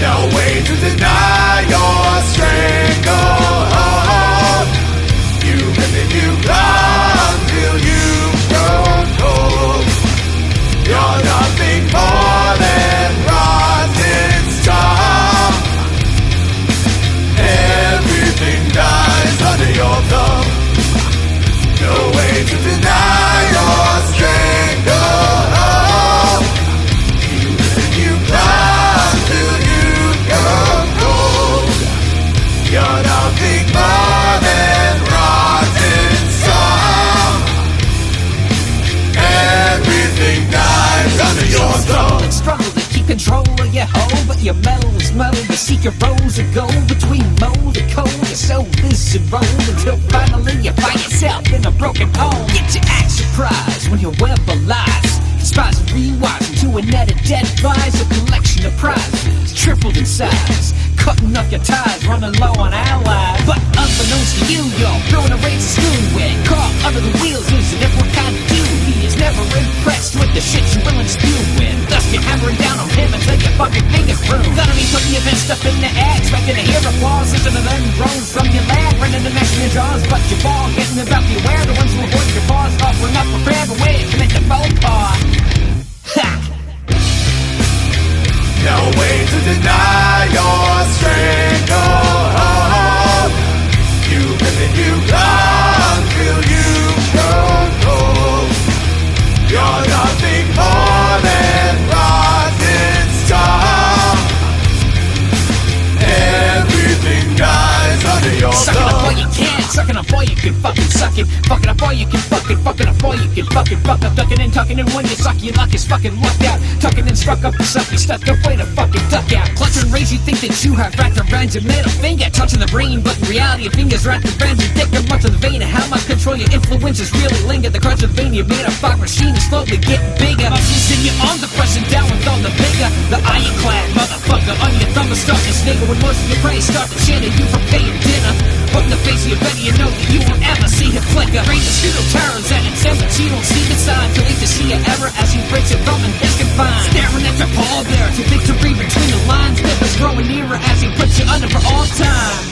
No way to deny your stranglehold. You and then you climb till you grow cold. You're nothing more than rotten straw. Everything dies under your thumb. No way to deny your stranglehold. You and then you climb till you grow cold. You're nothing more than rotten straw. Everything dies under your thumb. Struggle to keep control of your hoe, but your metal is muddled. You seek your rows of gold between mold and cold. Your soul is enrolled until finally you find yourself in a broken home. Get your action prize when your web lies. Spies and rewires into a net of dead flies. A collection of prizes tripled in size, cutting off your ties, running low on allies. But unbeknownst to you, you're throwing a race of school with caught under the wheels, losing every kind of dude. He is never impressed with the shit you're willing to spew with. Thus you're hammering down on him until your fucking fingers prove. Gonna be putting your best stuff in the air, expecting to hear applause. Listen to them drones from your lab, running the next in your jaws. But your ball getting about the aware, the ones who avoid your paws, offering up prepared a way to commit the faux pas. Ha! No way to deny your stranglehold. You and then you climb till you grow cold. You're nothing more than rotten straw. Everything dies under your Sucking up all thumb. you can, sucking up all you can fucking suck it. Fucking up all you can fucking up all you can fucking fuck up. Ducking and tucking in when you suck, your luck is fucking lucked out. Tucking and struck up the suck, you stuck up, way to fucking duck out. Clutch and raise, you think that you have wrapped around your middle finger, touching the brain, but in reality your fingers wrapped around your dick. Much of the vein of how much control your influences really linger. The crunch of the vein you made a fog machine is slowly getting bigger. Muscles in your arms are pressing down with all the vigor. The ironclad motherfucker on your thumb is starting to snigger when most of your prey start to chitter you for paying dinner. But in the face of your belly you know that you won't ever see him flicker. Rain the pseudo terrors at its end, but you don't see the sign. Too late to see your error as he breaks it from and is confined. Staring at your paw there, too victory between the lines. Rivers growing nearer as he puts you under for all time.